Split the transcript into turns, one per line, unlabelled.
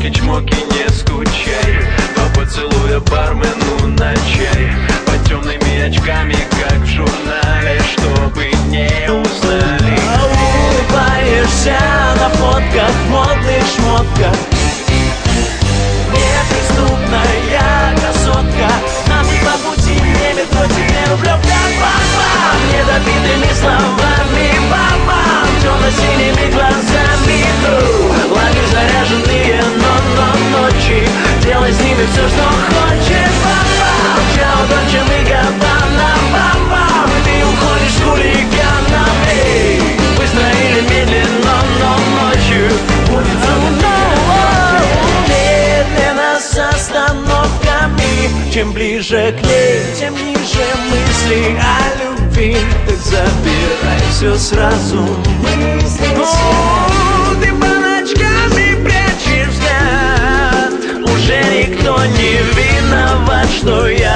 чмоки-чмоки, не скучай. По поцелуя бармену на чай. Под темными очками, как в журнале, чтобы не узнали.
Улыбаешься на фотках, в модных шмотках. Неприступная красотка. Нам не по пути, не метро, тебе люблю как папа. Недобитыми словами папа, темно-синими глазами. Лови заряженные, но ночи. Делай с ними все, что хочешь, папа. Чао, дольче мы габбана, папа. Ты уходишь с хулиганом, эй. Быстро или медленно, но ночью будет медленно с остановками. Чем ближе к ней, тем ниже мысли о любви. Так забирай все сразу. Ты по ночками прячешь взгляд. Уже никто не виноват, что я